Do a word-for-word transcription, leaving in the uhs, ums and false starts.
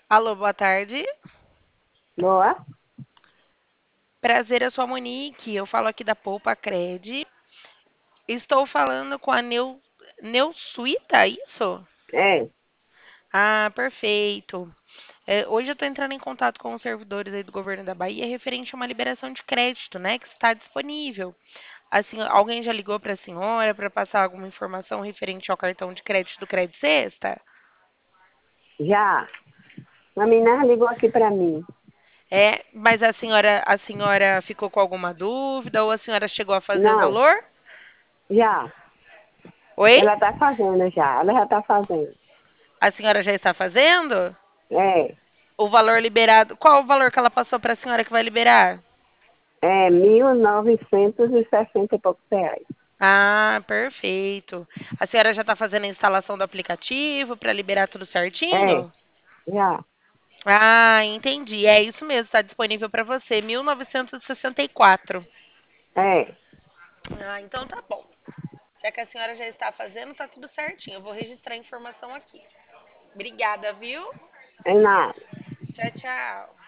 Alô, boa tarde. Boa? Prazer, eu sou a Monique. Eu falo aqui da Poupa Cred. Estou falando com a Neu, Neusuíta, é isso? É, Ah, perfeito. É, hoje eu estou entrando em contato com os servidores aí do governo da Bahia referente a uma liberação de crédito, né, que está disponível. Assim, alguém já ligou para a senhora para passar alguma informação referente ao cartão de crédito do Cred Sexta? já. A menina ligou aqui para mim. É, mas a senhora, a senhora ficou com alguma dúvida ou a senhora chegou a fazer o Não, valor? já. Oi? Ela está fazendo já. Ela já está fazendo. A senhora já está fazendo? É, O valor liberado. Qual o valor que ela passou para a senhora que vai liberar? é mil novecentos e sessenta e poucos reais. Ah, perfeito. A senhora já está fazendo a instalação do aplicativo para liberar tudo É, certinho? já. Ah, entendi. É isso mesmo, está disponível para você, mil novecentos e sessenta e quatro. É, Ah, então tá bom. Já que a senhora já está fazendo, tá tudo certinho. Eu vou registrar a informação aqui. Obrigada, viu? é nada. Tchau, tchau.